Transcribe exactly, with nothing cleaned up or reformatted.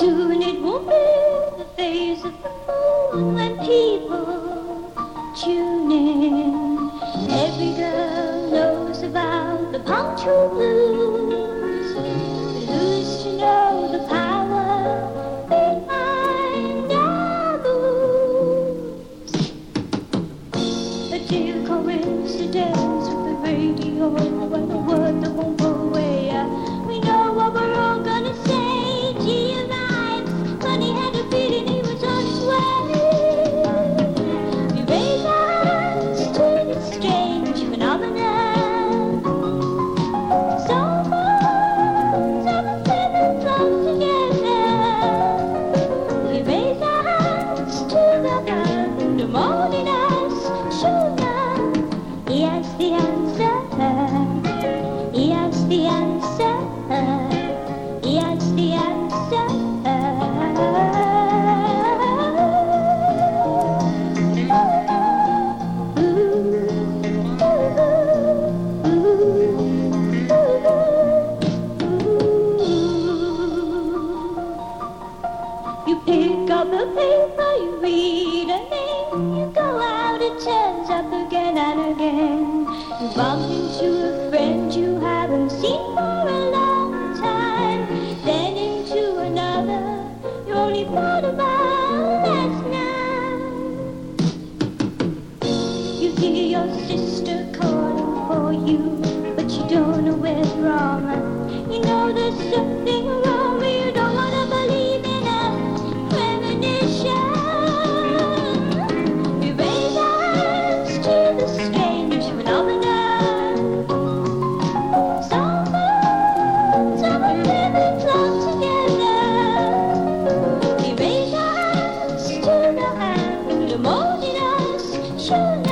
Soon it will be the phase of the moon when people tune in. Every girl knows about the punctual blues. Who's to know the power behind our moves? A dear coincidence with the radio and a word that won't go away. We know what we're all gonna say. Gee, arrives, but he had a feeling he was on his way. We raise our hands to this strange phenomenon. Someone's ever feeling flow together. We raise our hands to the pandemonium as sugar. He has the answer. He has the answer. He has the answer. You pick up the paper, you read a name, you go out, it turns up again and again. You bump into a friend you haven't seen for a long time, then into another you only thought about last night. You hear your sister calling for you, but you don't know where's wrong. You know there's something wrong, but you don't wanna believe in a premonition. We raise our hands to the strange phenomenon. Someone, someone living close together. We raise our hands to the hand, the molding us, sure.